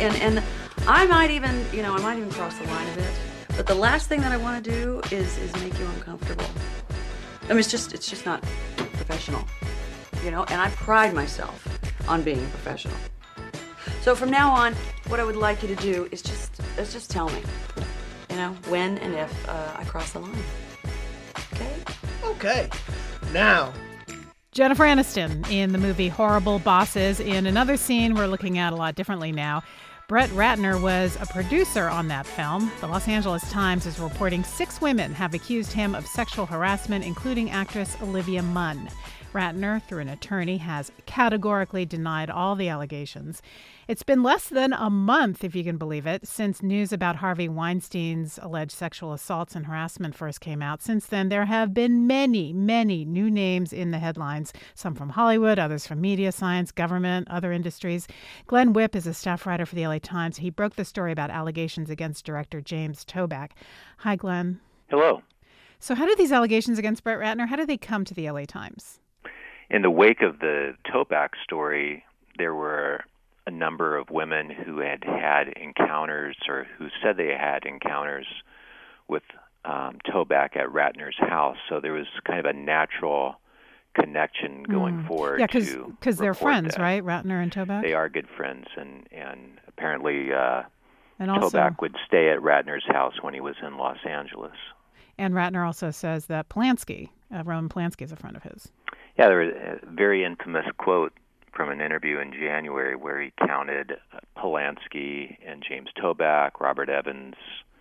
And I might even, I might even cross the line a bit. But the last thing that I want to do is make you uncomfortable. I mean, it's just not professional, And I pride myself on being a professional. So from now on, what I would like you to do is just tell me, when and if I cross the line. Okay? Okay. Now, Jennifer Aniston in the movie Horrible Bosses. In another scene we're looking at a lot differently now. Brett Ratner was a producer on that film. The Los Angeles Times is reporting 6 women have accused him of sexual harassment, including actress Olivia Munn. Ratner, through an attorney, has categorically denied all the allegations. It's been less than a month, if you can believe it, since news about Harvey Weinstein's alleged sexual assaults and harassment first came out. Since then, there have been many, many new names in the headlines, some from Hollywood, others from media, science, government, other industries. Glenn Whipp is a staff writer for the LA Times. He broke the story about allegations against director James Toback. Hi, Glenn. Hello. So how did these allegations against Brett Ratner, how did they come to the LA Times? In the wake of the Toback story, there were a number of women who had encounters or who said they had encounters with Toback at Ratner's house. So there was kind of a natural connection going forward. Yeah, because they're friends, right? Ratner and Toback? They are good friends, and apparently and also, Toback would stay at Ratner's house when he was in Los Angeles. And Ratner also says that Polanski, Roman Polanski, is a friend of his. Yeah, there was a very infamous quote from an interview in January where he counted Polanski and James Toback, Robert Evans,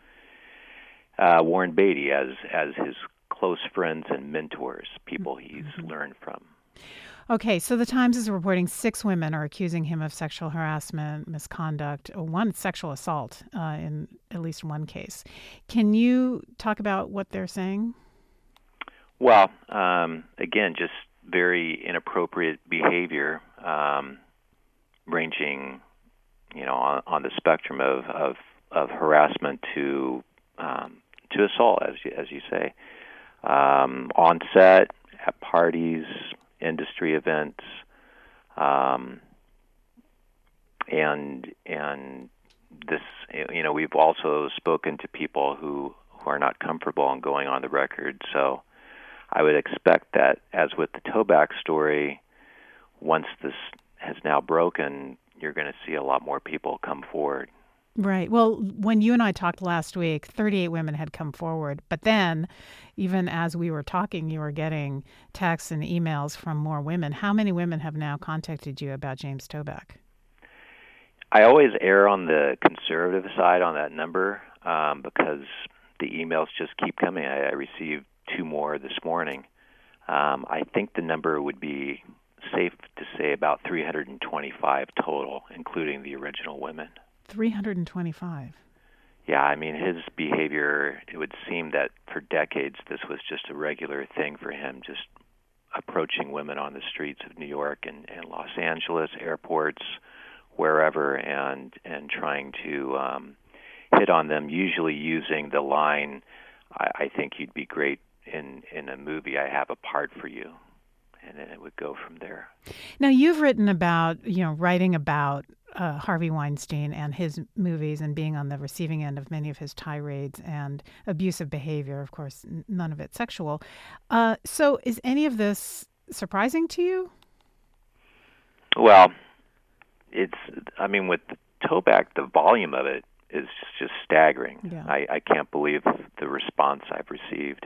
Warren Beatty as his close friends and mentors, people he's learned from. Okay, so the Times is reporting 6 women are accusing him of sexual harassment, misconduct, one sexual assault in at least one case. Can you talk about what they're saying? Well, again, just very inappropriate behavior, ranging, on the spectrum of harassment to assault, as you say, on set, at parties, industry events, and this, we've also spoken to people who are not comfortable in going on the record, so I would expect that, as with the Toback story, once this has now broken, you're going to see a lot more people come forward. Right. Well, when you and I talked last week, 38 women had come forward. But then, even as we were talking, you were getting texts and emails from more women. How many women have now contacted you about James Toback? I always err on the conservative side on that number because the emails just keep coming. I received 2 more this morning. I think the number would be safe to say about 325 total, including the original women. 325? Yeah, I mean, his behavior, it would seem that for decades this was just a regular thing for him, just approaching women on the streets of New York and Los Angeles, airports, wherever, and trying to hit on them, usually using the line, I think you'd be great in a movie, I have a part for you. And then it would go from there. Now, you've written about, writing about Harvey Weinstein and his movies and being on the receiving end of many of his tirades and abusive behavior, of course, none of it sexual. So is any of this surprising to you? Well, with Toback, the volume of it is just staggering. Yeah. I can't believe the response I've received.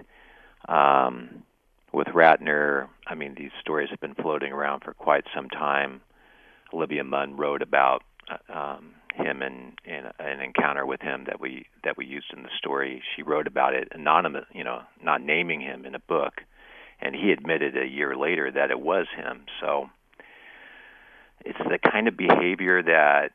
With Ratner, these stories have been floating around for quite some time. Olivia Munn wrote about him and an encounter with him that we used in the story. She wrote about it anonymous, not naming him in a book, and he admitted a year later that it was him. So it's the kind of behavior that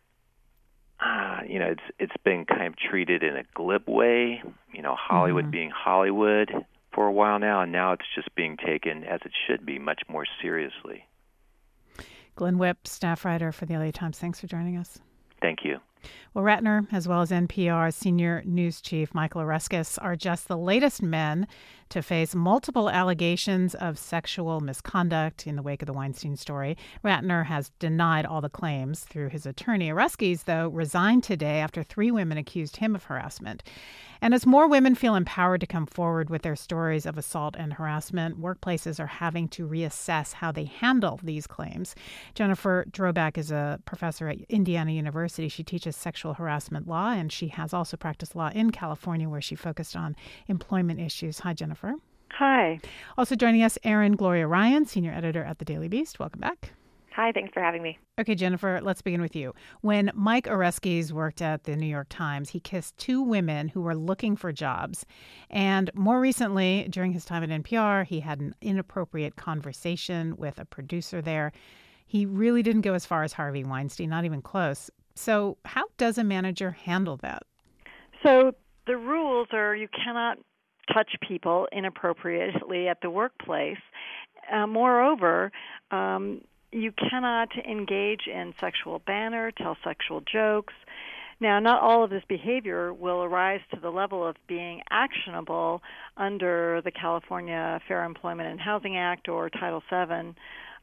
it's been kind of treated in a glib way. Hollywood being Hollywood for a while now, and now it's just being taken, as it should be, much more seriously. Glenn Whipp, staff writer for the LA Times. Thanks for joining us. Thank you. Well, Ratner, as well as NPR's senior news chief Michael Oreskes, are just the latest men to face multiple allegations of sexual misconduct in the wake of the Weinstein story. Ratner has denied all the claims through his attorney. Oreskes, though, resigned today after 3 women accused him of harassment. And as more women feel empowered to come forward with their stories of assault and harassment, workplaces are having to reassess how they handle these claims. Jennifer Drobak is a professor at Indiana University. She teaches sexual harassment law, and she has also practiced law in California, where she focused on employment issues. Hi, Jennifer. Hi. Also joining us, Erin Gloria Ryan, senior editor at The Daily Beast. Welcome back. Hi, thanks for having me. Okay, Jennifer, let's begin with you. When Mike Oreskes worked at the New York Times, he kissed 2 women who were looking for jobs. And more recently, during his time at NPR, he had an inappropriate conversation with a producer there. He really didn't go as far as Harvey Weinstein, not even close. So how does a manager handle that? So the rules are you cannot touch people inappropriately at the workplace. Moreover, you cannot engage in sexual banter, tell sexual jokes. Now, not all of this behavior will arise to the level of being actionable under the California Fair Employment and Housing Act or Title VII.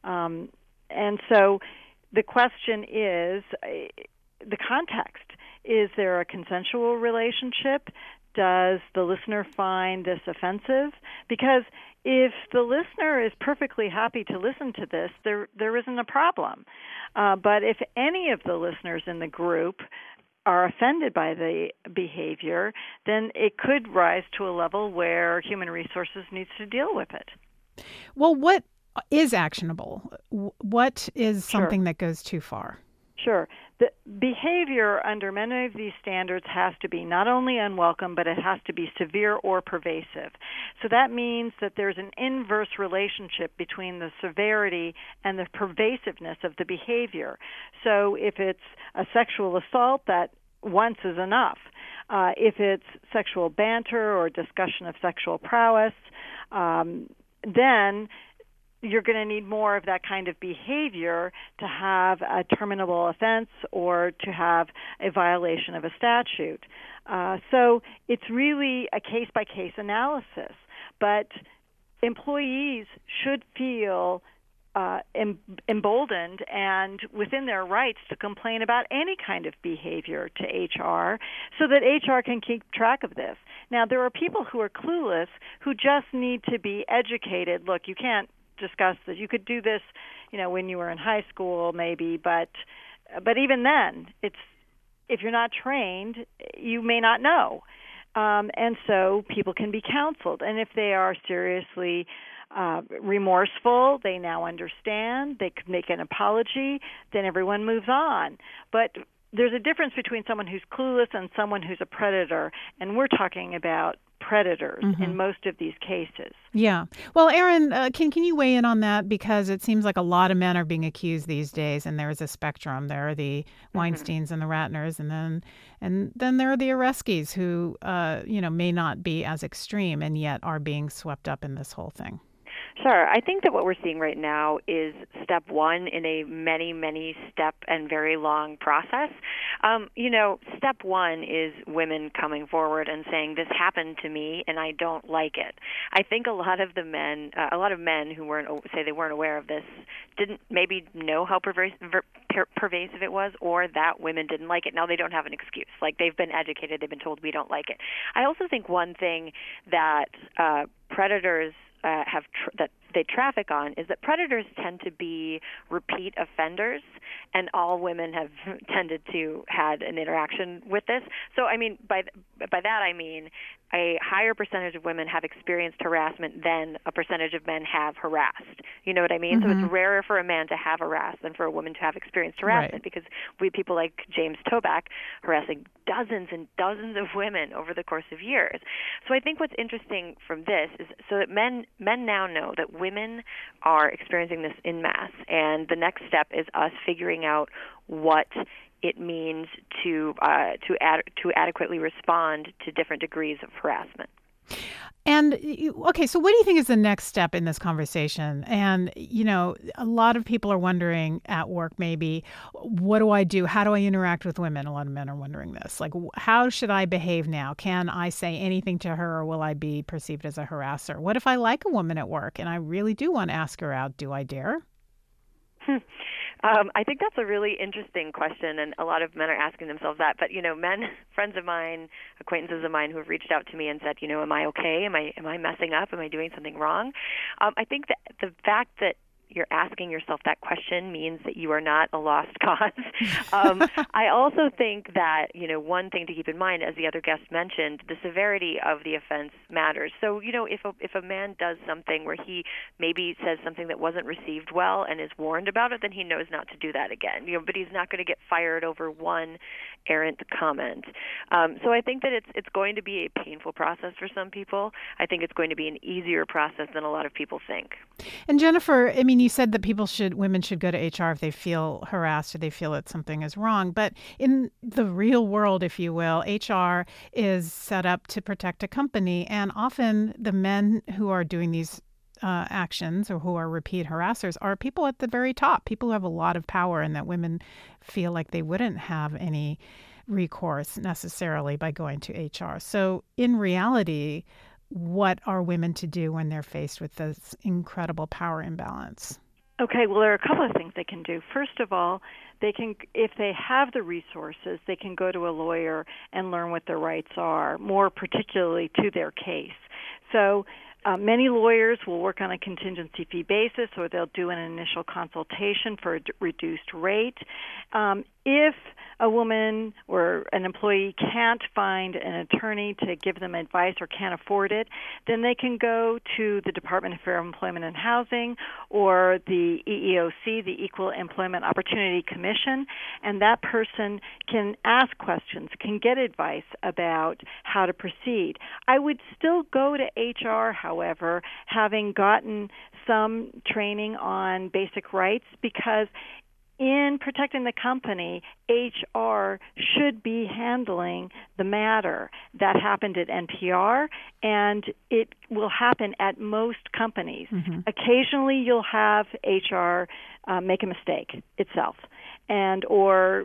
And so the question is the context. Is there a consensual relationship? Does the listener find this offensive? Because if the listener is perfectly happy to listen to this, there isn't a problem. But if any of the listeners in the group are offended by the behavior, then it could rise to a level where human resources needs to deal with it. Well, what is actionable? What is something that goes too far? Sure. The behavior under many of these standards has to be not only unwelcome, but it has to be severe or pervasive. So that means that there's an inverse relationship between the severity and the pervasiveness of the behavior. So if it's a sexual assault, that once is enough. If it's sexual banter or discussion of sexual prowess, then you're going to need more of that kind of behavior to have a terminable offense or to have a violation of a statute. So it's really a case-by-case analysis. But employees should feel emboldened and within their rights to complain about any kind of behavior to HR so that HR can keep track of this. Now, there are people who are clueless who just need to be educated. Look, you can't discuss this. You could do this, when you were in high school, maybe, but even then, if you're not trained, you may not know, and so people can be counseled. And if they are seriously remorseful, they now understand. They could make an apology. Then everyone moves on. But there's a difference between someone who's clueless and someone who's a predator, and we're talking about predators in most of these cases. Yeah. Well, Erin, can you weigh in on that? Because it seems like a lot of men are being accused these days, and there's a spectrum. There are the Weinsteins and the Ratners, and then there are the Oreskes who, may not be as extreme and yet are being swept up in this whole thing. Sure. I think that what we're seeing right now is step one in a many step and very long process. Step one is women coming forward and saying, this happened to me and I don't like it. I think a lot of men who weren't aware of this didn't maybe know how pervasive it was, or that women didn't like it. Now they don't have an excuse. Like, they've been educated, they've been told we don't like it. I also think one thing that predators that they traffic on is that predators tend to be repeat offenders, and all women have tended to had an interaction with this. So, by that I mean a higher percentage of women have experienced harassment than a percentage of men have harassed. You know what I mean? So it's rarer for a man to have harassed than for a woman to have experienced harassment, because we have people like James Toback harassing dozens and dozens of women over the course of years. So I think what's interesting from this is so that men now know that women are experiencing this en masse, and the next step is us figuring out what it means to adequately respond to different degrees of harassment. And, okay, so what do you think is the next step in this conversation? And, a lot of people are wondering at work, maybe, what do I do? How do I interact with women? A lot of men are wondering this. Like, how should I behave now? Can I say anything to her, or will I be perceived as a harasser? What if I like a woman at work and I really do want to ask her out? Do I dare? I think that's a really interesting question, and a lot of men are asking themselves that. But men, friends of mine, acquaintances of mine who have reached out to me and said, am I okay? Am I messing up? Am I doing something wrong? I think that the fact that you're asking yourself that question means that you are not a lost cause. I also think that, one thing to keep in mind, as the other guest mentioned, the severity of the offense matters. So, if a man does something where he maybe says something that wasn't received well and is warned about it, then he knows not to do that again. But he's not going to get fired over one errant comment. So I think that it's going to be a painful process for some people. I think it's going to be an easier process than a lot of people think. And Jennifer, you said that women should go to HR if they feel harassed or they feel that something is wrong. But in the real world, if you will, HR is set up to protect a company. And often the men who are doing these actions or who are repeat harassers are people at the very top, people who have a lot of power, and that women feel like they wouldn't have any recourse necessarily by going to HR. So in reality, what are women to do when they're faced with this incredible power imbalance? Okay, well, there are a couple of things they can do. First of all, they can, if they have the resources, they can go to a lawyer and learn what their rights are, more particularly to their case. So many lawyers will work on a contingency fee basis, or they'll do an initial consultation for a reduced rate. If a woman or an employee can't find an attorney to give them advice or can't afford it, then they can go to the Department of Fair Employment and Housing or the EEOC, the Equal Employment Opportunity Commission, and that person can ask questions, can get advice about how to proceed. I would still go to HR, however, having gotten some training on basic rights, because in protecting the company, HR should be handling the matter. That happened at NPR, and it will happen at most companies. Mm-hmm. Occasionally, you'll have HR make a mistake itself, or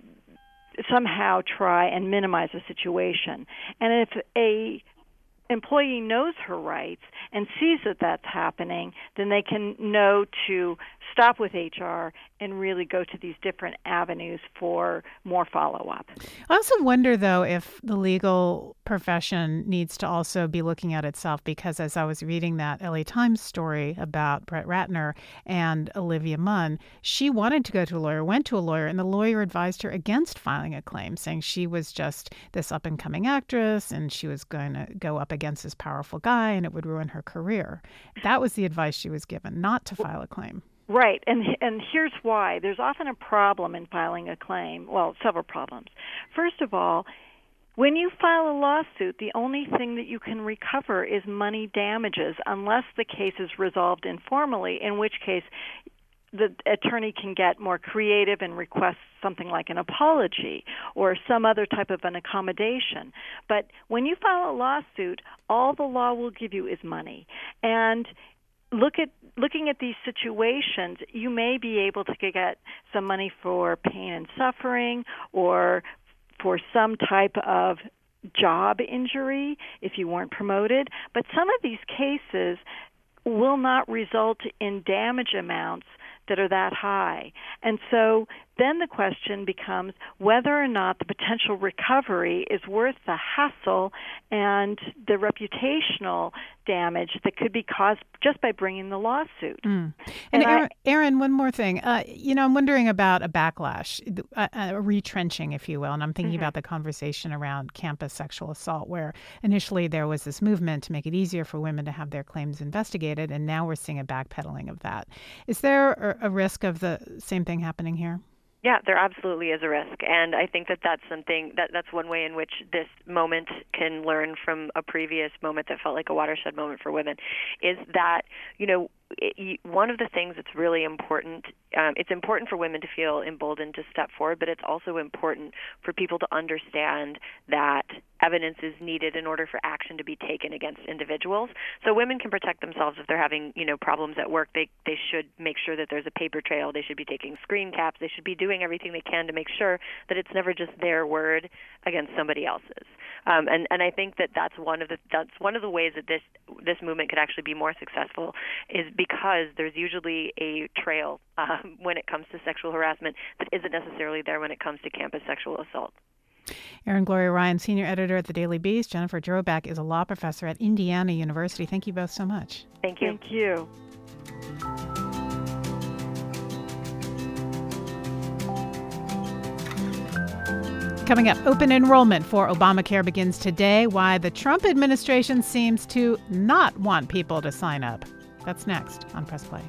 somehow try and minimize the situation. And if a employee knows her rights and sees that that's happening, then they can know to stop with HR and really go to these different avenues for more follow-up. I also wonder, though, if the legal profession needs to also be looking at itself, because as I was reading that LA Times story about Brett Ratner and Olivia Munn, she wanted to go to a lawyer, went to a lawyer, and the lawyer advised her against filing a claim, saying she was just this up-and-coming actress and she was going to go up against this powerful guy and it would ruin her career. That was the advice she was given, not to file a claim. Right, and here's why. There's often a problem in filing a claim. Well, several problems. First of all, when you file a lawsuit, the only thing that you can recover is money damages, unless the case is resolved informally, in which case the attorney can get more creative and request something like an apology or some other type of an accommodation. But when you file a lawsuit, all the law will give you is money. And looking at these situations, you may be able to get some money for pain and suffering or for some type of job injury if you weren't promoted. But some of these cases will not result in damage amounts that are that high. And so then the question becomes whether or not the potential recovery is worth the hassle and the reputational damage that could be caused just by bringing the lawsuit. Mm. And Erin, one more thing. I'm wondering about a backlash, a retrenching, if you will. And I'm thinking about the conversation around campus sexual assault, where initially there was this movement to make it easier for women to have their claims investigated, and now we're seeing a backpedaling of that. Is there a risk of the same thing happening here? Yeah, there absolutely is a risk, and I think that's something that's one way in which this moment can learn from a previous moment that felt like a watershed moment for women, is that, one of the things that's really important, it's important for women to feel emboldened to step forward, but it's also important for people to understand that evidence is needed in order for action to be taken against individuals. So women can protect themselves if they're having, problems at work. They should make sure that there's a paper trail. They should be taking screen caps. They should be doing everything they can to make sure that it's never just their word against somebody else's. And I think that's one of the ways that this movement could actually be more successful, is because there's usually a trail when it comes to sexual harassment that isn't necessarily there when it comes to campus sexual assault. Erin Gloria Ryan, senior editor at the Daily Beast. Jennifer Drobak is a law professor at Indiana University. Thank you both so much. Thank you. Thank you. Coming up, open enrollment for Obamacare begins today. Why the Trump administration seems to not want people to sign up. That's next on Press Play.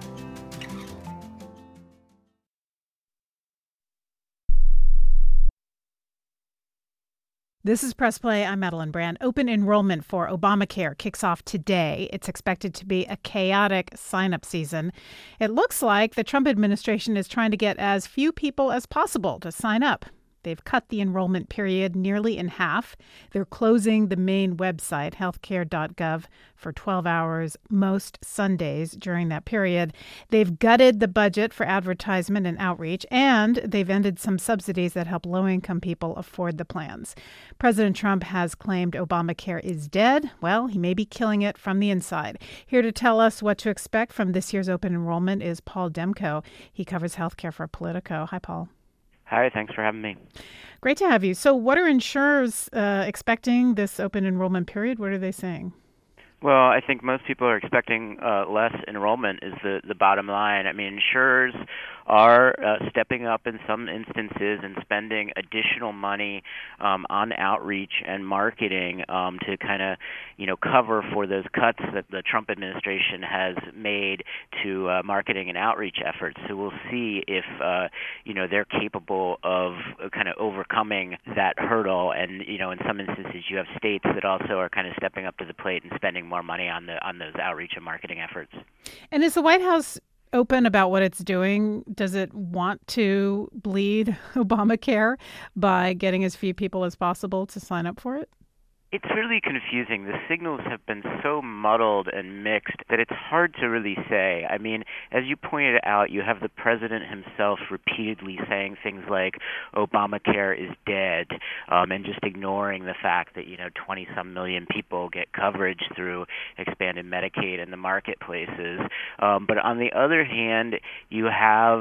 This is Press Play. I'm Madeline Brand. Open enrollment for Obamacare kicks off today. It's expected to be a chaotic sign-up season. It looks like the Trump administration is trying to get as few people as possible to sign up. They've cut the enrollment period nearly in half. They're closing the main website, healthcare.gov, for 12 hours most Sundays during that period. They've gutted the budget for advertisement and outreach, and they've ended some subsidies that help low-income people afford the plans. President Trump has claimed Obamacare is dead. Well, he may be killing it from the inside. Here to tell us what to expect from this year's open enrollment is Paul Demko. He covers healthcare for Politico. Hi, Paul. Hi, thanks for having me. Great to have you. So what are insurers expecting this open enrollment period? What are they saying? Well, I think most people are expecting less enrollment is the bottom line. I mean, insurers are stepping up in some instances and spending additional money on outreach and marketing to kind of, cover for those cuts that the Trump administration has made to marketing and outreach efforts. So we'll see if, they're capable of kind of overcoming that hurdle. And, in some instances, you have states that also are kind of stepping up to the plate and spending more money on those outreach and marketing efforts. And is the White House open about what it's doing? Does it want to bleed Obamacare by getting as few people as possible to sign up for it? It's really confusing. The signals have been so muddled and mixed that it's hard to really say. I mean, as you pointed out, you have the president himself repeatedly saying things like Obamacare is dead, and just ignoring the fact that, 20-some million people get coverage through expanded Medicaid in the marketplaces. But on the other hand, you have,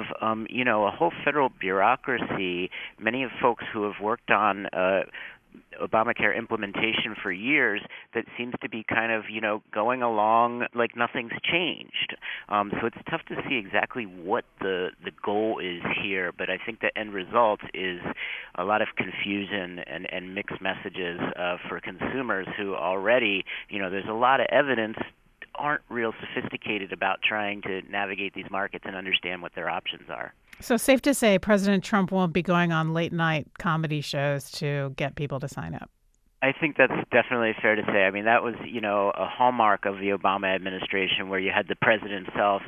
a whole federal bureaucracy, many of folks who have worked on Obamacare implementation for years that seems to be kind of, going along like nothing's changed. So it's tough to see exactly what the goal is here, but I think the end result is a lot of confusion and mixed messages for consumers who already, there's a lot of evidence aren't real sophisticated about trying to navigate these markets and understand what their options are. So safe to say President Trump won't be going on late-night comedy shows to get people to sign up. I think that's definitely fair to say. I mean, that was, a hallmark of the Obama administration, where you had the president himself,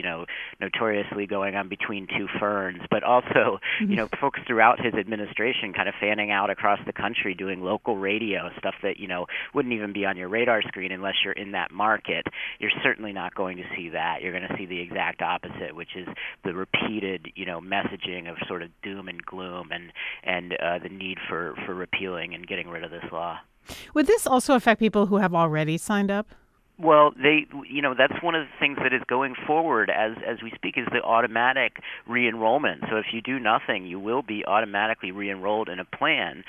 notoriously going on between two ferns, but also, folks throughout his administration kind of fanning out across the country, doing local radio, stuff that, wouldn't even be on your radar screen unless you're in that market. You're certainly not going to see that. You're going to see the exact opposite, which is the repeated, messaging of sort of doom and gloom and the need for repealing and getting rid of this law. Would this also affect people who have already signed up? Well, that's one of the things that is going forward as we speak, is the automatic re-enrollment. So if you do nothing, you will be automatically re-enrolled in a plan.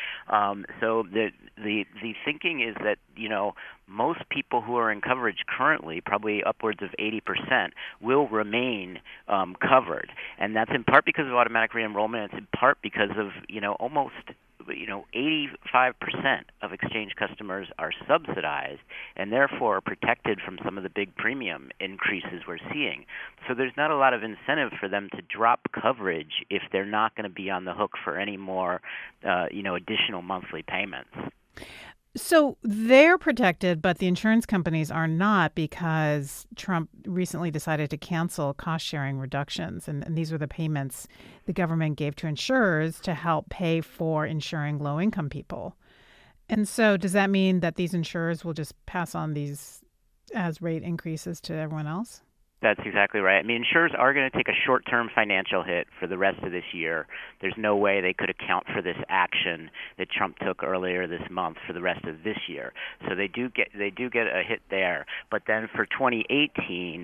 So the thinking is that, most people who are in coverage currently, probably upwards of 80%, will remain covered. And that's in part because of automatic re-enrollment. It's in part because of, almost 85% of exchange customers are subsidized and therefore are protected from some of the big premium increases we're seeing. So there's not a lot of incentive for them to drop coverage if they're not going to be on the hook for any more, additional monthly payments. So they're protected, but the insurance companies are not because Trump recently decided to cancel cost-sharing reductions. And these were the payments the government gave to insurers to help pay for insuring low-income people. And so does that mean that these insurers will just pass on these as rate increases to everyone else? That's exactly right. I mean, insurers are going to take a short-term financial hit for the rest of this year. There's no way they could account for this action that Trump took earlier this month for the rest of this year. So they do get a hit there. But then for 2018,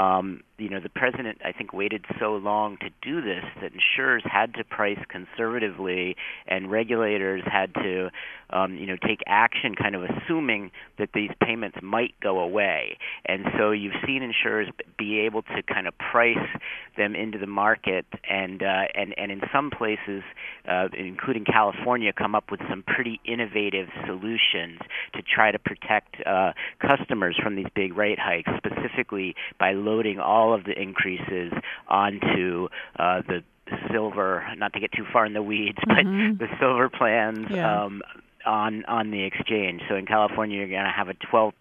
the president, I think, waited so long to do this that insurers had to price conservatively, and regulators had to, take action, kind of assuming that these payments might go away. And so you've seen insurers be able to kind of price them into the market, and in some places, including California, come up with some pretty innovative solutions to try to protect customers from these big rate hikes, specifically by loading all of the increases onto the silver, not to get too far in the weeds, but the silver plans. Yeah. On the exchange. So in California, you're going to have a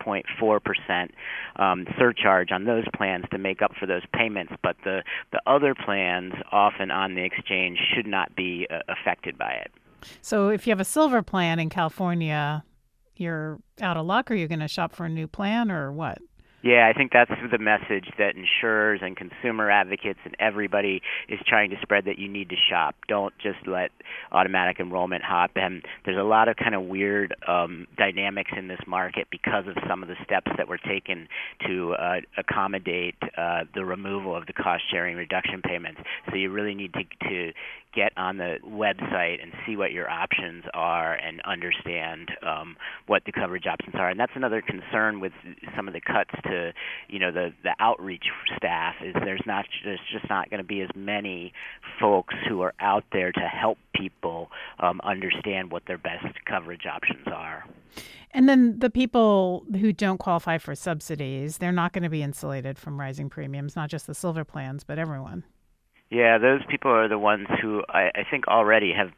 12.4% surcharge on those plans to make up for those payments. But the other plans, often on the exchange, should not be affected by it. So if you have a silver plan in California, you're out of luck, or you're going to shop for a new plan, or what? Yeah, I think that's the message that insurers and consumer advocates and everybody is trying to spread, that you need to shop. Don't just let automatic enrollment hop. And there's a lot of kind of weird dynamics in this market because of some of the steps that were taken to accommodate the removal of the cost-sharing reduction payments. So you really need to get on the website and see what your options are and understand what the coverage options are. And that's another concern with some of the cuts to, the outreach staff, is there's just not going to be as many folks who are out there to help people understand what their best coverage options are. And then the people who don't qualify for subsidies, they're not going to be insulated from rising premiums, not just the silver plans, but everyone. Yeah, those people are the ones who I think already have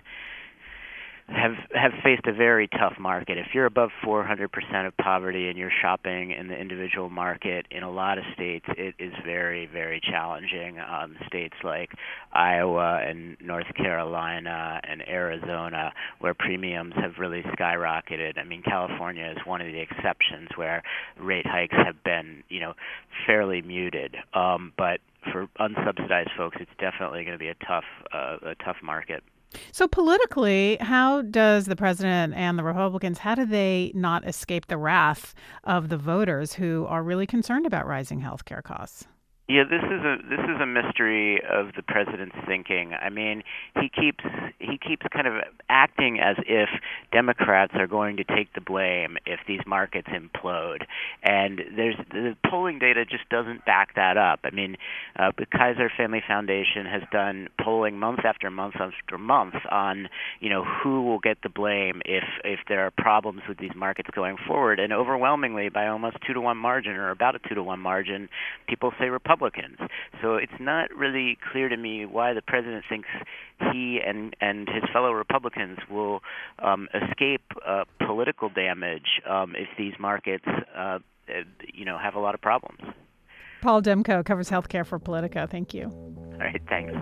faced a very tough market. If you're above 400% of poverty and you're shopping in the individual market, in a lot of states, it is very, very challenging. States like Iowa and North Carolina and Arizona, where premiums have really skyrocketed. I mean, California is one of the exceptions where rate hikes have been, fairly muted. But for unsubsidized folks, it's definitely going to be a tough market. So politically, how does the president and the Republicans, how do they not escape the wrath of the voters who are really concerned about rising health care costs? Yeah, this is a mystery of the president's thinking. I mean, he keeps kind of acting as if Democrats are going to take the blame if these markets implode, and the polling data just doesn't back that up. I mean, the Kaiser Family Foundation has done polling month after month after month on who will get the blame if there are problems with these markets going forward, and overwhelmingly by almost 2-to-1 margin, or about a 2-to-1 margin, people say Republicans. So it's not really clear to me why the president thinks he and his fellow Republicans will escape political damage if these markets, have a lot of problems. Paul Demko covers healthcare for Politico. Thank you. All right, thanks.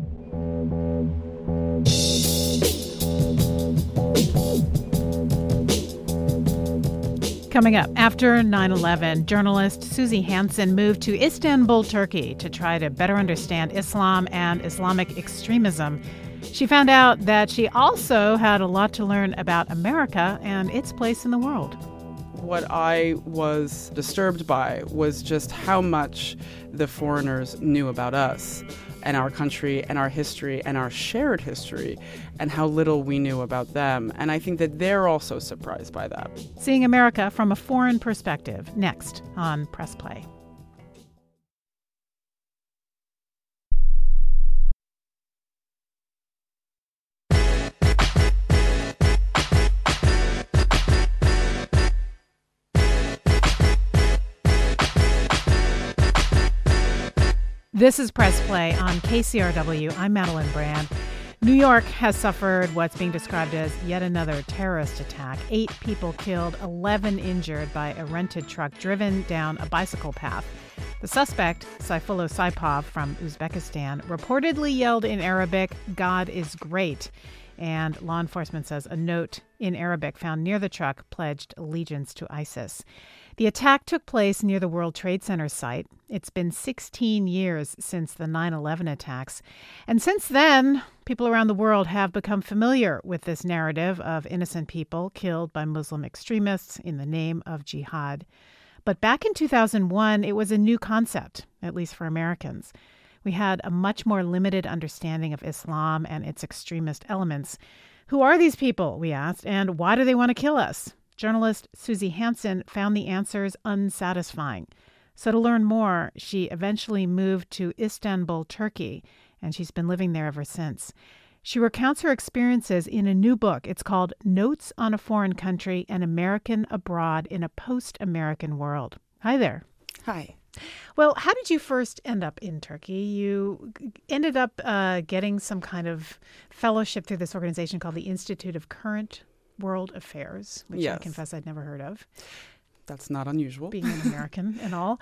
Coming up, after 9/11, journalist Susie Hansen moved to Istanbul, Turkey, to try to better understand Islam and Islamic extremism. She found out that she also had a lot to learn about America and its place in the world. What I was disturbed by was just how much the foreigners knew about us and our country and our history and our shared history, and how little we knew about them. And I think that they're also surprised by that. Seeing America from a foreign perspective, next on Press Play. This is Press Play on KCRW. I'm Madeline Brand. New York has suffered what's being described as yet another terrorist attack. 8 people killed, 11 injured by a rented truck driven down a bicycle path. The suspect, Saifullo Saipov from Uzbekistan, reportedly yelled in Arabic, "God is great." And law enforcement says a note in Arabic found near the truck pledged allegiance to ISIS. The attack took place near the World Trade Center site. It's been 16 years since the 9/11 attacks. And since then, people around the world have become familiar with this narrative of innocent people killed by Muslim extremists in the name of jihad. But back in 2001, it was a new concept, at least for Americans. We had a much more limited understanding of Islam and its extremist elements. Who are these people, we asked, and why do they want to kill us? Journalist Susie Hansen found the answers unsatisfying. So to learn more, she eventually moved to Istanbul, Turkey, and she's been living there ever since. She recounts her experiences in a new book. It's called Notes on a Foreign Country, An American Abroad in a Post-American World. Hi there. Hi. Well, how did you first end up in Turkey? You ended up getting some kind of fellowship through this organization called the Institute of Current World Affairs, which Yes. I confess I'd never heard of. That's not unusual. Being an American and all.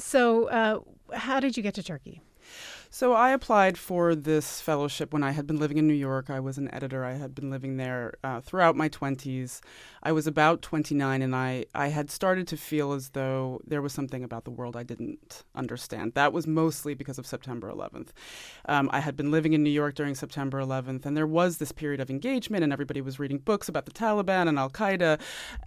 So how did you get to Turkey? So I applied for this fellowship when I had been living in New York. I was an editor. I had been living there throughout my 20s. I was about 29, and I had started to feel as though there was something about the world I didn't understand. That was mostly because of September 11th. I had been living in New York during September 11th, and there was this period of engagement, and everybody was reading books about the Taliban and Al-Qaeda,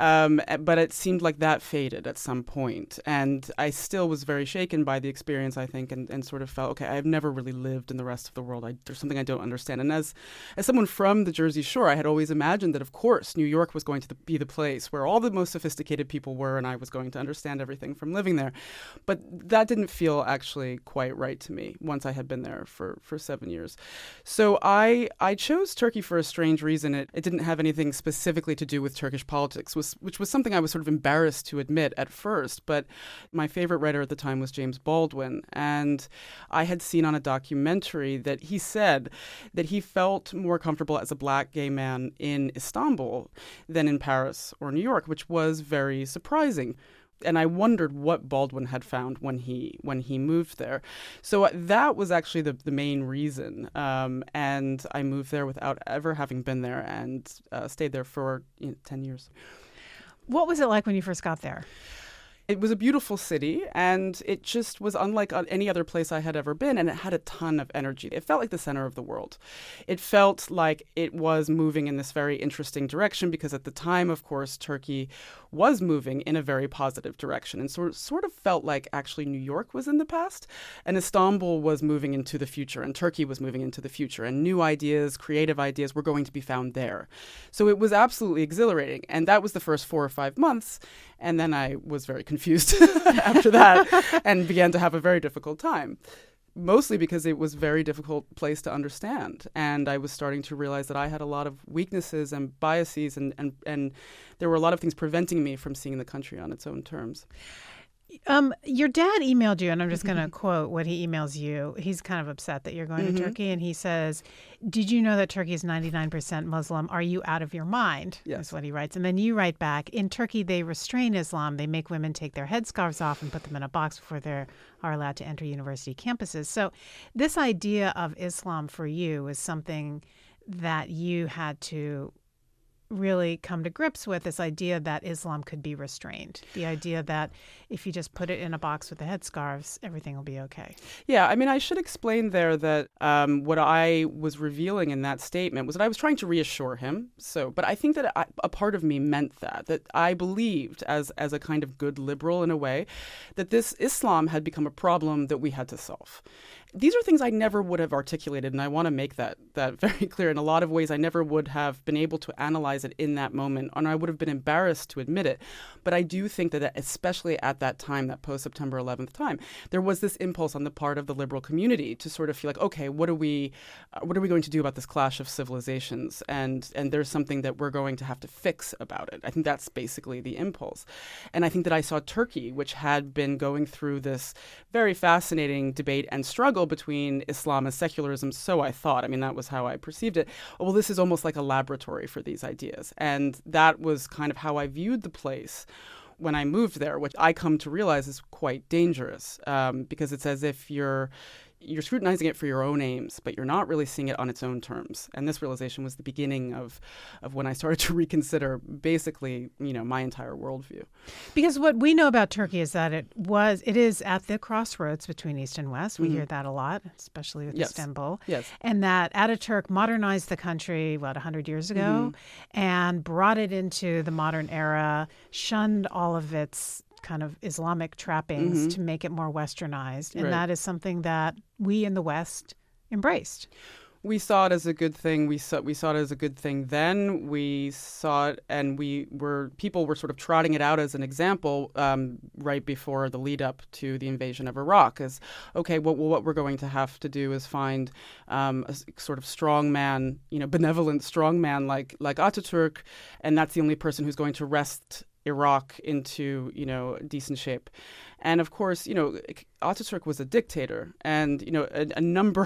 but it seemed like that faded at some point. And I still was very shaken by the experience, I think, and sort of felt, okay, I've never really lived in the rest of the world. There's something I don't understand. And as someone from the Jersey Shore, I had always imagined that, of course, New York was going to be the place where all the most sophisticated people were, and I was going to understand everything from living there. But that didn't feel actually quite right to me once I had been there for 7 years. So I chose Turkey for a strange reason. It didn't have anything specifically to do with Turkish politics, which was something I was sort of embarrassed to admit at first. But my favorite writer at the time was James Baldwin, and I had seen on a documentary that he said that he felt more comfortable as a black gay man in Istanbul than in Paris or New York, which was very surprising. And I wondered what Baldwin had found when he moved there. So that was actually the main reason. And I moved there without ever having been there, and stayed there for 10 years. What was it like when you first got there? It was a beautiful city, and it just was unlike any other place I had ever been, and it had a ton of energy. It felt like the center of the world. It felt like it was moving in this very interesting direction because at the time, of course, Turkey was moving in a very positive direction, and sort of felt like actually New York was in the past, and Istanbul was moving into the future, and Turkey was moving into the future, and new ideas, creative ideas were going to be found there. So it was absolutely exhilarating, and that was the first 4 or 5 months. And then I was very confused after that and began to have a very difficult time, mostly because it was a very difficult place to understand. And I was starting to realize that I had a lot of weaknesses and biases, and there were a lot of things preventing me from seeing the country on its own terms. Your dad emailed you, and I'm just going to quote what he emails you. He's kind of upset that you're going to Turkey, and he says, "Did you know that Turkey is 99% Muslim? Are you out of your mind?" Yes. Is what he writes. And then you write back, "In Turkey, they restrain Islam. They make women take their headscarves off and put them in a box before they are allowed to enter university campuses." So this idea of Islam for you is something that you had to really come to grips with, this idea that Islam could be restrained, the idea that if you just put it in a box with the headscarves, everything will be okay. Yeah, I mean, I should explain there that what I was revealing in that statement was that I was trying to reassure him. But I think that a part of me meant that I believed as a kind of good liberal in a way, that this Islam had become a problem that we had to solve. These are things I never would have articulated, and I want to make that very clear. In a lot of ways, I never would have been able to analyze it in that moment, and I would have been embarrassed to admit it. But I do think that especially at that time, that post-September 11th time, there was this impulse on the part of the liberal community to sort of feel like, okay, what are we going to do about this clash of civilizations? And there's something that we're going to have to fix about it. I think that's basically the impulse. And I think that I saw Turkey, which had been going through this very fascinating debate and struggle struggle between Islam and secularism, so I thought. I mean, that was how I perceived it. Well, this is almost like a laboratory for these ideas. And that was kind of how I viewed the place when I moved there, which I come to realize is quite dangerous, because it's as if you're scrutinizing it for your own aims, but you're not really seeing it on its own terms. And this realization was the beginning of when I started to reconsider basically, my entire worldview. Because what we know about Turkey is that it is at the crossroads between East and West. We hear that a lot, especially with Istanbul. Yes. And that Ataturk modernized the country, 100 years ago, and brought it into the modern era, shunned all of its kind of Islamic trappings to make it more westernized. And that is something that we in the West embraced. We saw it as a good thing. We saw it as a good thing then. We saw it, and people were sort of trotting it out as an example right before the lead up to the invasion of Iraq. As okay, what we're going to have to do is find a sort of strong man, benevolent strong man like Ataturk, and that's the only person who's going to wrest Iraq into, decent shape. And of course, Ataturk was a dictator, and a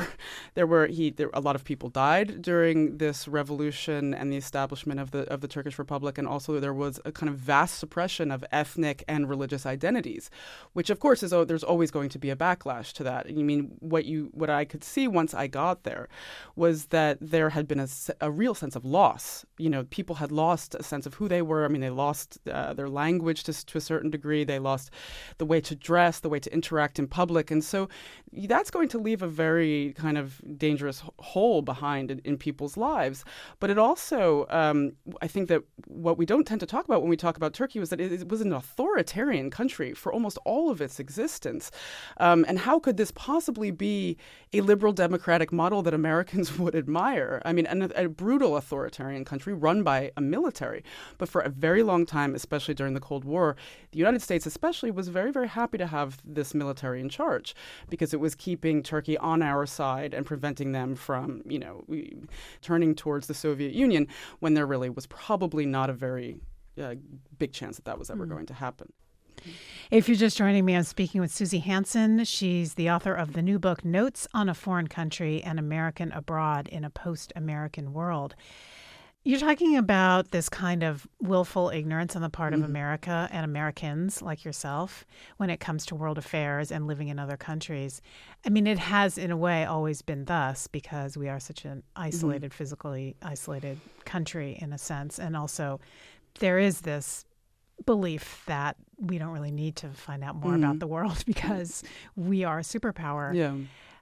lot of people died during this revolution and the establishment of the Turkish Republic, and also there was a kind of vast suppression of ethnic and religious identities, which of course there's always going to be a backlash to that. I mean, what I could see once I got there was that there had been a real sense of loss. People had lost a sense of who they were. I mean, they lost their language to a certain degree. They lost the way to dress, the way to interact in public. And so that's going to leave a very kind of dangerous hole behind in people's lives. But it also, I think that what we don't tend to talk about when we talk about Turkey was that it was an authoritarian country for almost all of its existence. And how could this possibly be a liberal democratic model that Americans would admire? I mean, a brutal authoritarian country run by a military. But for a very long time, especially during the Cold War, the United States especially was very, very happy to have this military in charge because it was keeping Turkey on our side and preventing them from, turning towards the Soviet Union when there really was probably not a very big chance that was ever going to happen. If you're just joining me, I'm speaking with Susie Hansen. She's the author of the new book, Notes on a Foreign Country: An American Abroad in a Post-American World. You're talking about this kind of willful ignorance on the part of America and Americans like yourself when it comes to world affairs and living in other countries. I mean, it has, in a way, always been thus because we are such an isolated, physically isolated country in a sense. And also there is this belief that we don't really need to find out more about the world because we are a superpower. Yeah.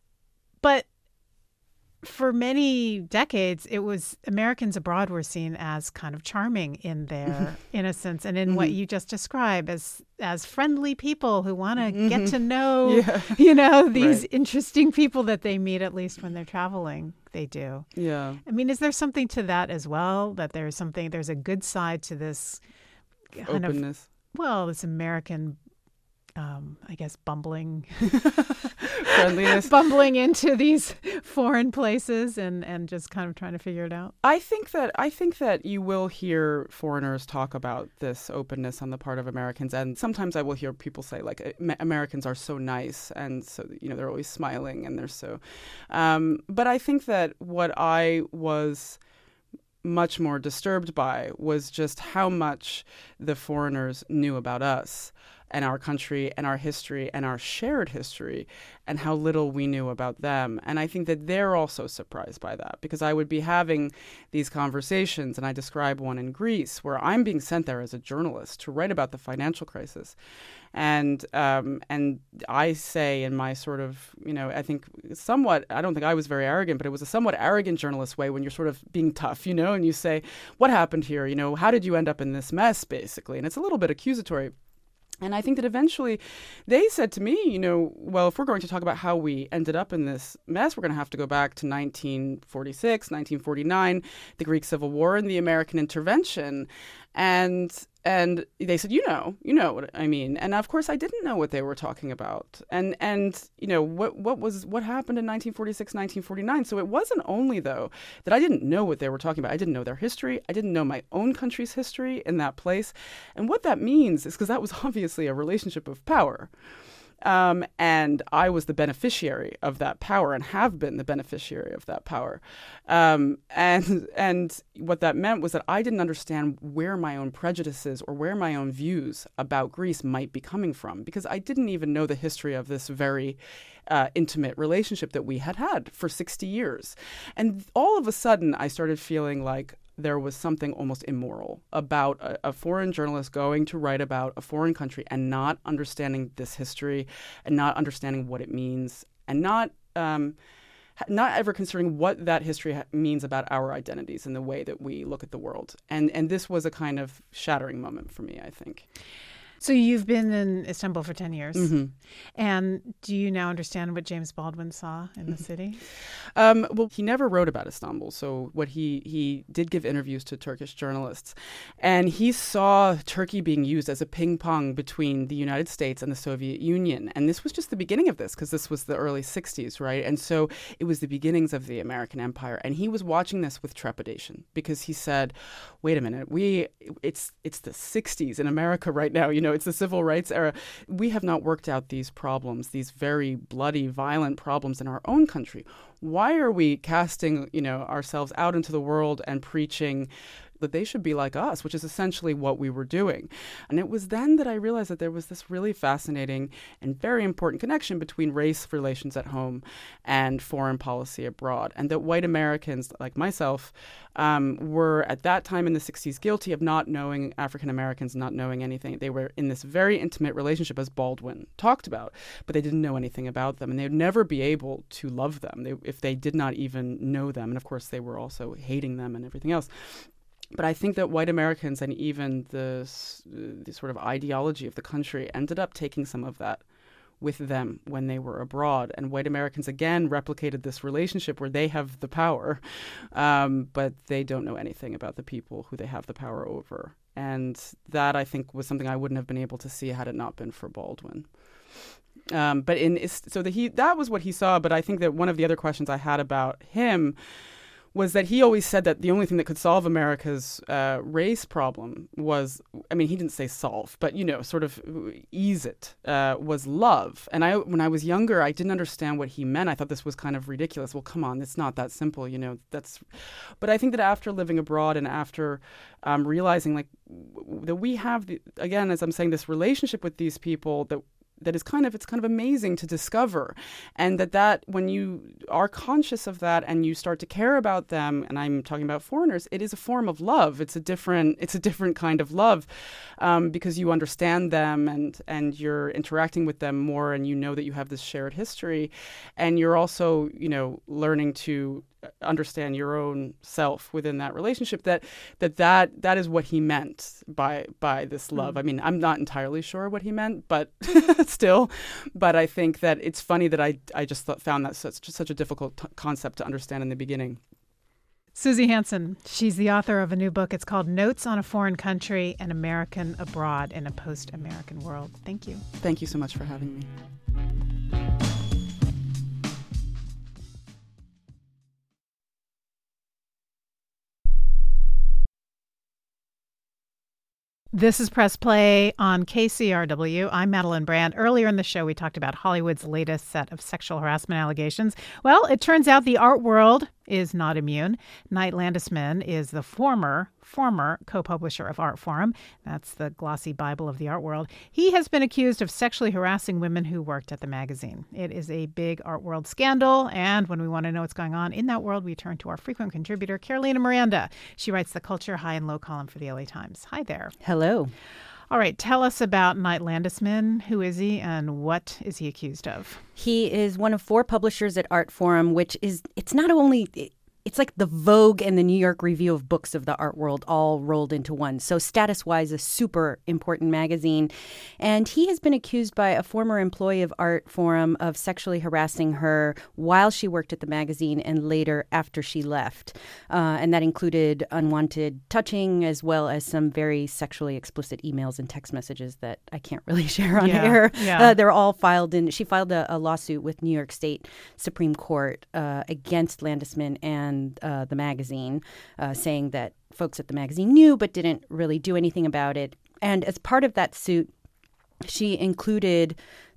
But for many decades, it was Americans abroad were seen as kind of charming in their innocence and in what you just described as friendly people who want to get to know, these interesting people that they meet, at least when they're traveling. They do. Yeah. I mean, is there something to that as well? That there's a good side to this kind openness. This American, bumbling friendliness, bumbling into these foreign places and just kind of trying to figure it out. I think that you will hear foreigners talk about this openness on the part of Americans, and sometimes I will hear people say like Americans are so nice, and so they're always smiling and they're so. But I think that what I was much more disturbed by was just how much the foreigners knew about us and our country and our history and our shared history and how little we knew about them. And I think that they're also surprised by that because I would be having these conversations, and I describe one in Greece where I'm being sent there as a journalist to write about the financial crisis. And I say in my sort of, I think somewhat, I don't think I was very arrogant, but it was a somewhat arrogant journalist way when you're sort of being tough, and you say, what happened here? How did you end up in this mess, basically? And it's a little bit accusatory. And I think that eventually they said to me, well, if we're going to talk about how we ended up in this mess, we're going to have to go back to 1946, 1949, the Greek Civil War and the American intervention. And they said, you know what I mean. And of course, I didn't know what they were talking about. And what happened in 1946, 1949. So it wasn't only, though, that I didn't know what they were talking about. I didn't know their history. I didn't know my own country's history in that place. And what that means is because that was obviously a relationship of power. And I was the beneficiary of that power and have been the beneficiary of that power. And what that meant was that I didn't understand where my own prejudices or where my own views about Greece might be coming from, because I didn't even know the history of this very intimate relationship that we had for 60 years. And all of a sudden, I started feeling like there was something almost immoral about a foreign journalist going to write about a foreign country and not understanding this history and not understanding what it means and not ever considering what that history means about our identities and the way that we look at the world. And this was a kind of shattering moment for me, I think. So you've been in Istanbul for 10 years. Mm-hmm. And do you now understand what James Baldwin saw in the city? Well, he never wrote about Istanbul. So what he did give interviews to Turkish journalists. And he saw Turkey being used as a ping pong between the United States and the Soviet Union. And this was just the beginning of this, because this was the early 60s, right? And so it was the beginnings of the American empire. And he was watching this with trepidation, because he said, wait a minute, it's the 60s in America right now, it's the civil rights era. We have not worked out these problems, these very bloody, violent problems in our own country. Why are we casting, ourselves out into the world and preaching that they should be like us, which is essentially what we were doing? And it was then that I realized that there was this really fascinating and very important connection between race relations at home and foreign policy abroad, and that white Americans like myself were at that time in the 60s guilty of not knowing African Americans, not knowing anything. They were in this very intimate relationship, as Baldwin talked about, but they didn't know anything about them, and they would never be able to love them if they did not even know them. And of course, they were also hating them and everything else. But I think that white Americans and even the sort of ideology of the country ended up taking some of that with them when they were abroad. And white Americans, again, replicated this relationship where they have the power, but they don't know anything about the people who they have the power over. And that, I think, was something I wouldn't have been able to see had it not been for Baldwin. That was what he saw. But I think that one of the other questions I had about him was that he always said that the only thing that could solve America's race problem was, he didn't say solve, but, sort of ease it, was love. And when I was younger, I didn't understand what he meant. I thought this was kind of ridiculous. Well, come on, it's not that simple, But I think that after living abroad and after realizing that we have, again, as I'm saying, this relationship with these people that is kind of amazing to discover, and that when you are conscious of that and you start to care about them, and I'm talking about foreigners, it is a form of love. It's a different kind of love, because you understand them and you're interacting with them more, and you know that you have this shared history, and you're also learning to understand your own self within that relationship. That is what he meant by this love. I'm not entirely sure what he meant, but still. But I think that it's funny that I just found that such a difficult concept to understand in the beginning. Susie Hansen, she's the author of a new book. It's called Notes on a Foreign Country, An American Abroad in a Post-American World. Thank you. Thank you so much for having me. This is Press Play on KCRW. I'm Madeline Brand. Earlier in the show, we talked about Hollywood's latest set of sexual harassment allegations. Well, it turns out the art world is not immune. Knight Landesman is the former co-publisher of Artforum. That's the glossy Bible of the art world. He has been accused of sexually harassing women who worked at the magazine. It is a big art world scandal, and when we want to know what's going on in that world, we turn to our frequent contributor, Carolina Miranda. She writes the Culture High and Low column for the LA Times. Hi there. Hello. All right, tell us about Knight Landesman. Who is he, and what is he accused of? He is one of 4 publishers at Artforum, which is, it's not only... It's like the Vogue and the New York Review of Books of the art world all rolled into one. So status-wise, a super important magazine. And he has been accused by a former employee of Artforum of sexually harassing her while she worked at the magazine and later after she left. And that included unwanted touching as well as some very sexually explicit emails and text messages that I can't really share on air. Yeah. They're all filed in. She filed a lawsuit with New York State Supreme Court against Landesman and the magazine, saying that folks at the magazine knew but didn't really do anything about it. And as part of that suit, she included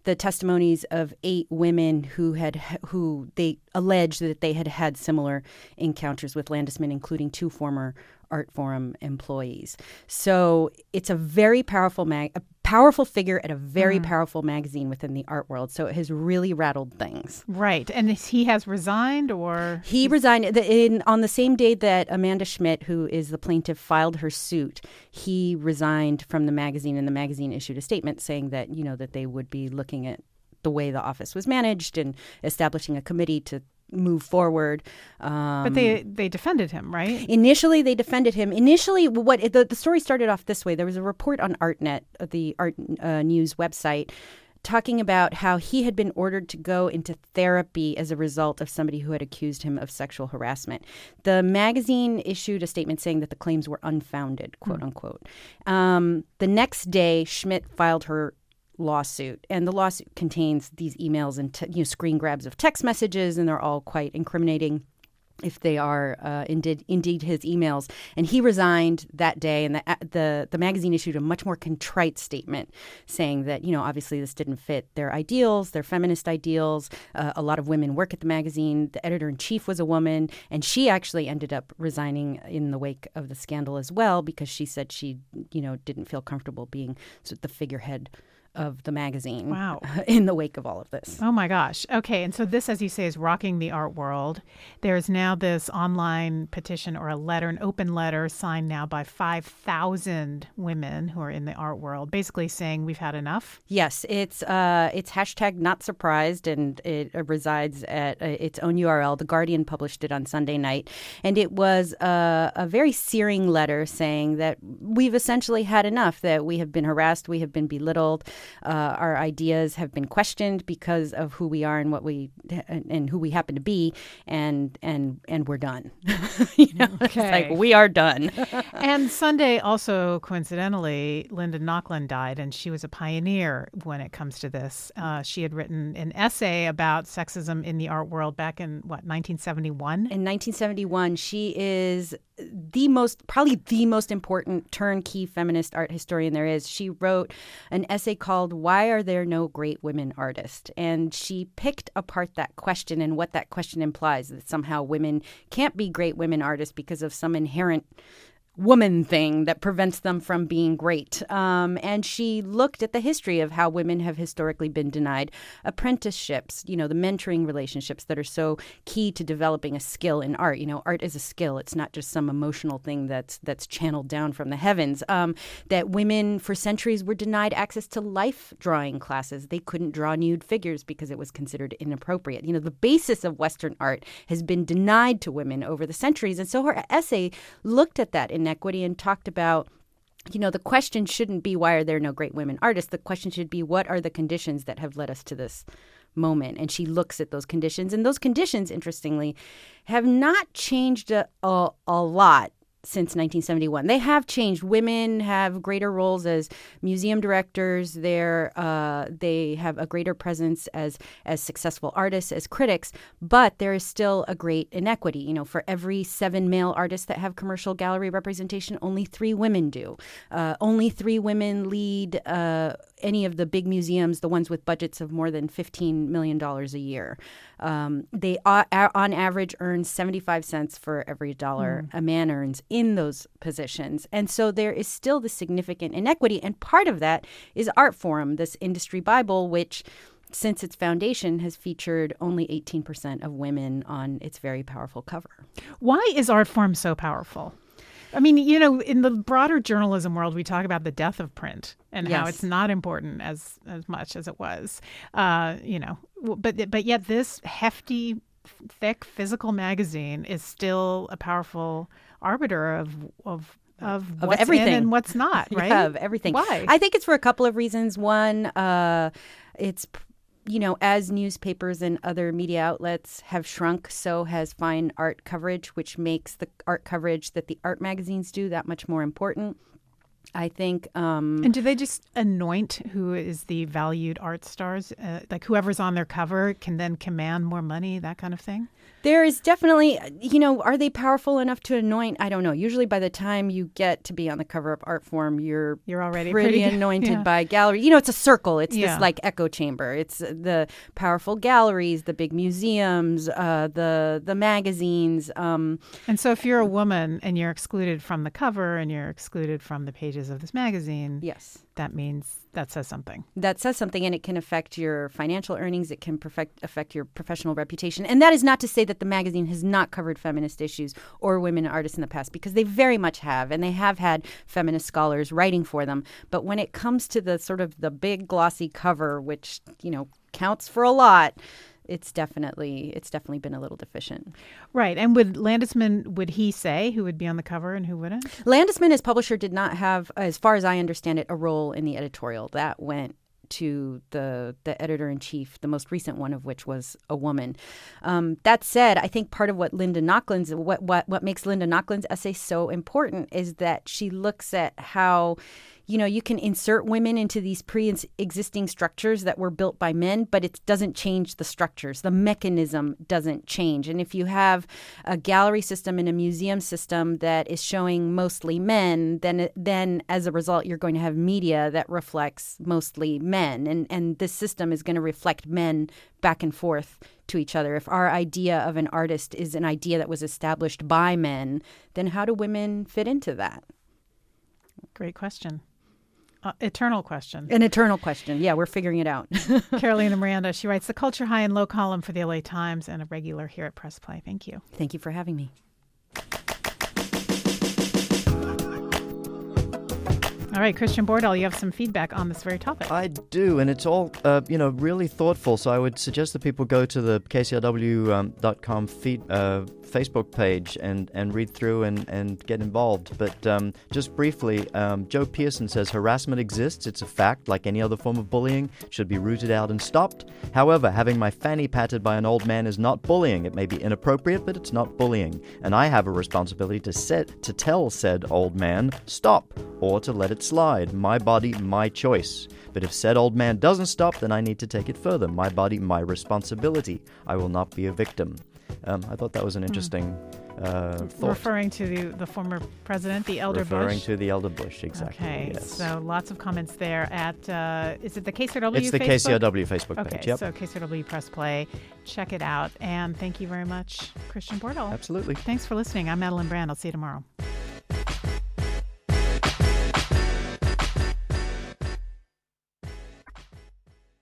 the testimonies of 8 women who they alleged that they had had similar encounters with Landesman, including 2 former Art Forum employees. So it's a very powerful powerful figure at a very powerful magazine within the art world. So it has really rattled things. Right. And he has resigned, or? He resigned on the same day that Amanda Schmidt, who is the plaintiff, filed her suit. He resigned from the magazine, and the magazine issued a statement saying that, that they would be looking at the way the office was managed and establishing a committee to move forward. But they defended him, right? Initially, they defended him. Initially, the story started off this way. There was a report on ArtNet, the art news website, talking about how he had been ordered to go into therapy as a result of somebody who had accused him of sexual harassment. The magazine issued a statement saying that the claims were unfounded, quote unquote. The next day, Schmidt filed her lawsuit, and the lawsuit contains these emails and screen grabs of text messages, and they're all quite incriminating if they are indeed his emails. And he resigned that day, and the magazine issued a much more contrite statement saying that, obviously this didn't fit their ideals, their feminist ideals. A lot of women work at the magazine. The editor-in-chief was a woman, and she actually ended up resigning in the wake of the scandal as well, because she said she, didn't feel comfortable being the figurehead of the magazine. Wow. In the wake of all of this. Oh my gosh. Okay. And so this, as you say, is rocking the art world. There's now this online petition, or an open letter signed now by 5,000 women who are in the art world, basically saying we've had enough. Yes. It's hashtag not surprised, and it resides at its own URL. The Guardian published it on Sunday night. And it was a very searing letter saying that we've essentially had enough, that we have been harassed, we have been belittled. Our ideas have been questioned because of who we are and who we happen to be, and we're done. Okay. It's like, we are done. And Sunday also, coincidentally, Linda Nochlin died, and she was a pioneer when it comes to this. She had written an essay about sexism in the art world back in 1971. In 1971, she is probably the most important turnkey feminist art historian there is. She wrote an essay called "Why Are There No Great Women Artists?" And she picked apart that question and what that question implies, that somehow women can't be great women artists because of some inherent woman thing that prevents them from being great. And she looked at the history of how women have historically been denied apprenticeships, the mentoring relationships that are so key to developing a skill in art. Art is a skill. It's not just some emotional thing that's channeled down from the heavens. That women for centuries were denied access to life drawing classes. They couldn't draw nude figures because it was considered inappropriate. The basis of Western art has been denied to women over the centuries. And so her essay looked at that inequity and talked about, the question shouldn't be why are there no great women artists? The question should be, what are the conditions that have led us to this moment? And she looks at those conditions. And those conditions, interestingly, have not changed a lot since 1971. They have changed. Women have greater roles as museum directors. They have a greater presence as successful artists, as critics. But there is still a great inequity. For every 7 male artists that have commercial gallery representation, only 3 women do. Only 3 women lead any of the big museums, the ones with budgets of more than $15 million a year. They on average earn 75 cents for every dollar a man earns in those positions. And so there is still the significant inequity. And part of that is Art Forum, this industry Bible, which since its foundation has featured only 18% of women on its very powerful cover. Why is Art Forum so powerful? I mean, in the broader journalism world, we talk about the death of print and how it's not important as much as it was, but yet this hefty, thick, physical magazine is still a powerful arbiter of what's everything in and what's not, right? Yeah, of everything. Why? I think it's for a couple of reasons. One, it's as newspapers and other media outlets have shrunk, so has fine art coverage, which makes the art coverage that the art magazines do that much more important. I think. And do they just anoint who is the valued art stars? Like whoever's on their cover can then command more money, that kind of thing? There is definitely, are they powerful enough to anoint? I don't know. Usually by the time you get to be on the cover of Artforum, you're already pretty anointed by gallery. It's a circle. It's this like echo chamber. It's the powerful galleries, the big museums, the magazines. And so if you're a woman and you're excluded from the cover and you're excluded from the pages of this magazine, yes, that means that says something. That says something, and it can affect your financial earnings. It can affect your professional reputation. And that is not to say that the magazine has not covered feminist issues or women artists in the past, because they very much have, and they have had feminist scholars writing for them. But when it comes to the sort of the big glossy cover, which, counts for a lot, it's definitely been a little deficient. Right. And would he say who would be on the cover and who wouldn't? Landesman, as publisher, did not have, as far as I understand it, a role in the editorial. That went to the editor-in-chief, the most recent one of which was a woman. That said, I think part of what Linda Nochlund's, what makes Linda Nochlund's essay so important is that she looks at how you can insert women into these pre-existing structures that were built by men, but it doesn't change the structures. The mechanism doesn't change. And if you have a gallery system and a museum system that is showing mostly men, then as a result, you're going to have media that reflects mostly men. And this system is going to reflect men back and forth to each other. If our idea of an artist is an idea that was established by men, then how do women fit into that? Great question. Eternal question. An eternal question. Yeah, we're figuring it out. Carolina Miranda, she writes the Culture High and Low column for the LA Times and a regular here at Press Play. Thank you. Thank you for having me. All right, Christian Bordahl, you have some feedback on this very topic. I do, and it's all, really thoughtful. So I would suggest that people go to the KCRW.com Facebook page and read through and get involved. But just briefly, Joe Pearson says, harassment exists. It's a fact, like any other form of bullying, should be rooted out and stopped. However, having my fanny patted by an old man is not bullying. It may be inappropriate, but it's not bullying. And I have a responsibility to tell said old man, stop, or to let it slide. My body, my choice. But if said old man doesn't stop, then I need to take it further. My body, my responsibility. I will not be a victim. I thought that was an interesting thought. Referring to the former president, the elder Bush? Referring to the elder Bush, exactly. Okay, yes. So lots of comments there at, is it the KCRW It's the Facebook? KCRW Facebook page, yep. So KCRW Press Play. Check it out. And thank you very much, Christian Bordahl. Absolutely. Thanks for listening. I'm Madeline Brand. I'll see you tomorrow.